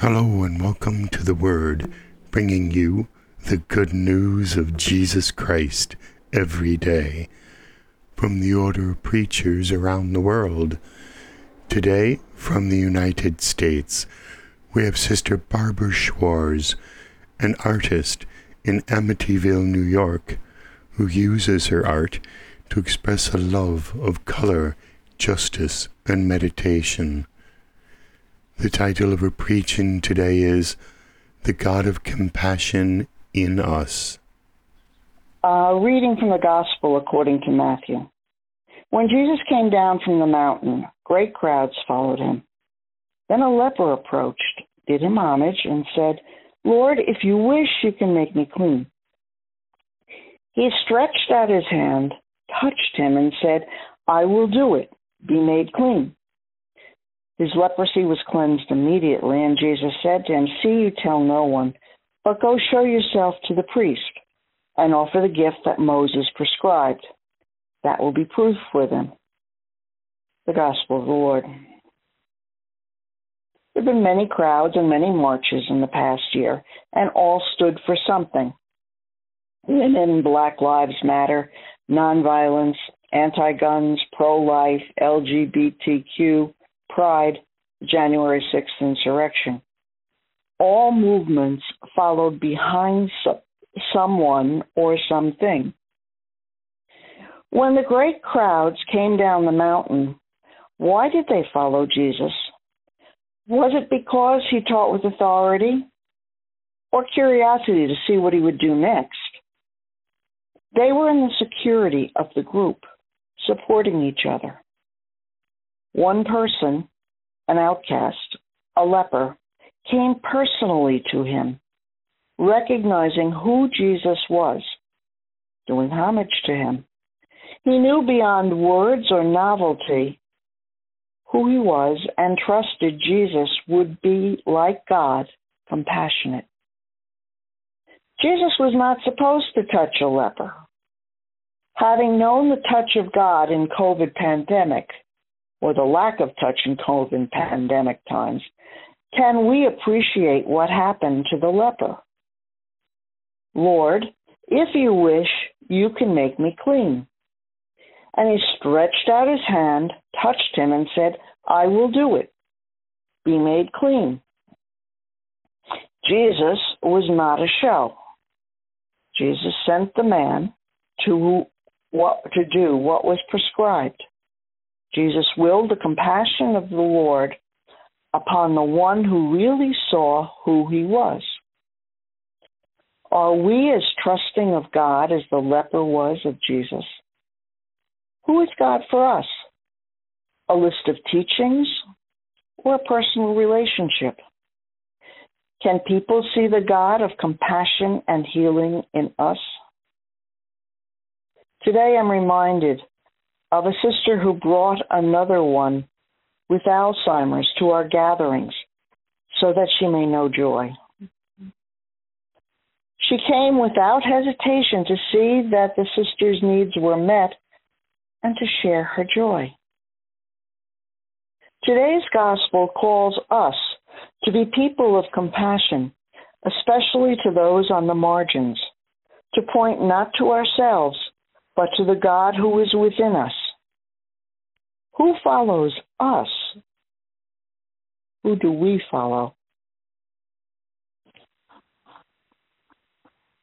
Hello and welcome to The Word, bringing you the good news of Jesus Christ every day from the order of preachers around the world. Today, from the United States, we have Sister Barbara Schwarz, an artist in Amityville, New York, who uses her art to express a love of color, justice, and meditation. The title of her preaching today is The God of Compassion in Us. Reading from the Gospel according to Matthew. When Jesus came down from the mountain, great crowds followed him. Then a leper approached, did him homage, and said, "Lord, if you wish, you can make me clean." He stretched out his hand, touched him, and said, "I will do it. Be made clean." His leprosy was cleansed immediately, and Jesus said to him, "See, you tell no one, but go show yourself to the priest and offer the gift that Moses prescribed. That will be proof for them." The Gospel of the Lord. There have been many crowds and many marches in the past year, and all stood for something. Women, Black Lives Matter, nonviolence, anti-guns, pro-life, LGBTQ, Pride, January 6th insurrection. All movements followed behind someone or something. When the great crowds came down the mountain, why did they follow Jesus? Was it because he taught with authority, or curiosity to see what he would do next? They were in the security of the group, supporting each other. One person, an outcast, a leper, came personally to him, recognizing who Jesus was, doing homage to him. He knew beyond words or novelty who he was and trusted Jesus would be, like God, compassionate. Jesus was not supposed to touch a leper. Having known the touch of God in COVID pandemic, or the lack of touch in COVID pandemic times, can we appreciate what happened to the leper? "Lord, if you wish, you can make me clean." And he stretched out his hand, touched him, and said, "I will do it. Be made clean." Jesus was not a show. Jesus sent the man to do what was prescribed. Jesus willed the compassion of the Lord upon the one who really saw who he was. Are we as trusting of God as the leper was of Jesus? Who is God for us? A list of teachings or a personal relationship? Can people see the God of compassion and healing in us? Today I'm reminded of a sister who brought another one with Alzheimer's to our gatherings so that she may know joy. She came without hesitation to see that the sister's needs were met and to share her joy. Today's gospel calls us to be people of compassion, especially to those on the margins, to point not to ourselves, but to the God who is within us. Who follows us? Who do we follow?